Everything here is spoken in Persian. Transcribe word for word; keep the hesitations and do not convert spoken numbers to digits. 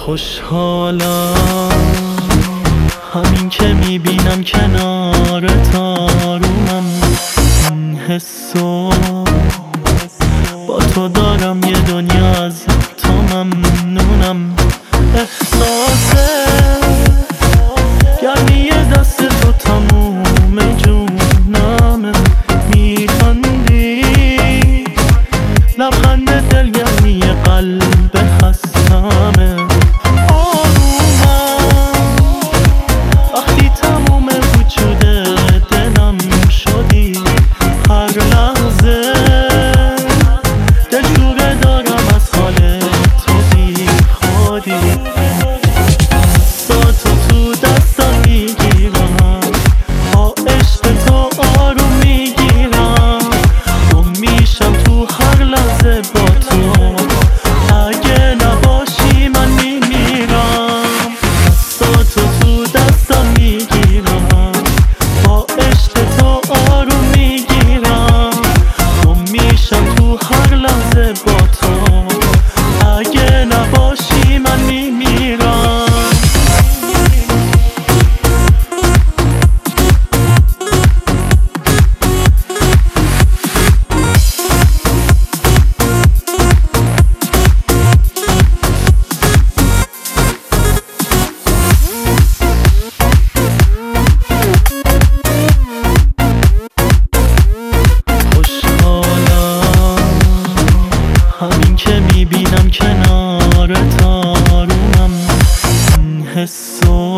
خوشحالم همین که میبینم کنارت آرومم. این حسو با تو دارم، یه دنیا از تو ممنونم. احساسه گرمی دست تو تموم جونمه، میخندی لبخند دلگرمی قلب هستمه. آرومم وقتی تموم وجود دلم شدی، هر لحظه دلشوره دارم از حال تو بی خودی. دستاتو تو دستم میگیرم، با عشق تو آروم میگیرم، گم میشم تو هر لحظه با تو، اگه نباشی من میمیرم. دستاتو تو دستم میگیرم، با عشق تو آروم میگیرم، گم میشم تو هر لحظه با تو، اگه نباشی من میمیرم. همین که میبینم کنارت آرومم. این حسو